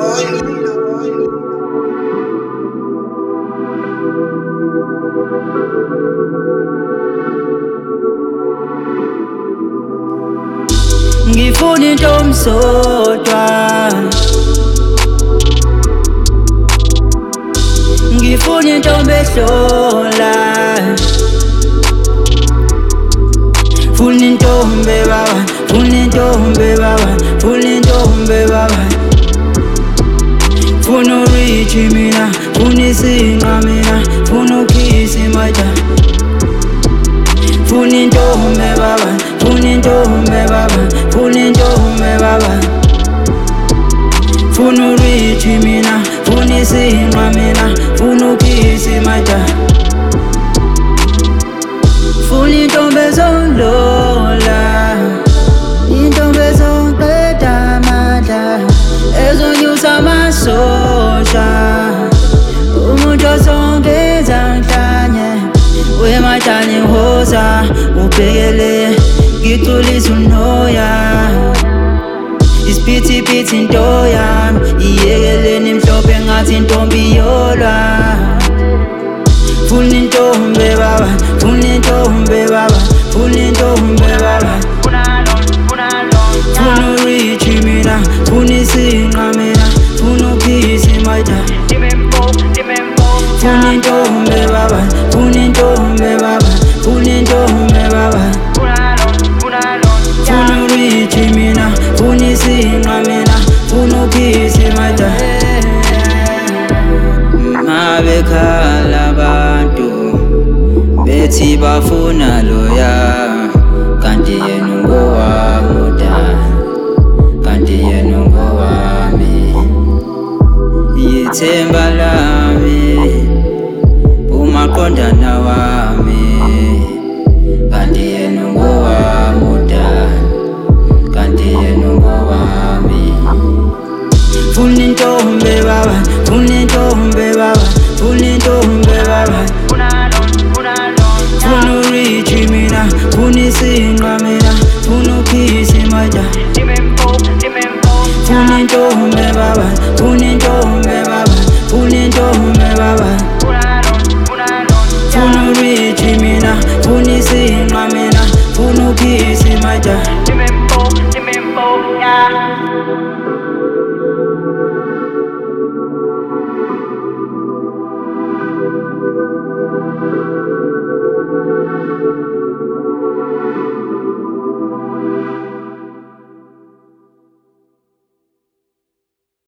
Ngifuna into omsodwa, ngifuna intombi ehlola, funa intombi baba, funa intombi baba, funa intombi baba, funa urichi mina, funa isinqa mina, funa ukhisi maja, funa intombi baba, funa intombi baba, funa intombi baba, funa urichi mina, funa isinqa mina, funa ukhisi maja, funa intombi ezongilola, intombi ezongiqeda amandla, ezonyusa amasosha, umuntu ozongenza ngihlanye, wemadlana ihoza ubhekele ngiculisa unoya, isiphithiphithi into yami iyekeleni imhlophe ngathi intombi yolwa, funa intombi baba, funa intombi baba, funa intombi baba, funa urichi mina, funa isinqa mina, funa ukhisi maja, funa intombi baba, funa intombi baba, funa intombi baba, funa urichi mina, funa isinqa mina, funa ukhisi maja. Mabekhala abantu bethi bafuna loya, kanti yena ungowami udala, kanti yena ungowami, yithemba lami, umaqondana wami, kanti yena ungowami udala, kanti yena ungowami, funa intombi baba, funa intombi baba, funa intombi baba, funa urichi mina, funa isinqa mina, funa ukhisi maja, funa intombi baba, funa intombi baba, funa intombi baba, funa urichi mina, funa isinqa mina, funa ukhisi maja.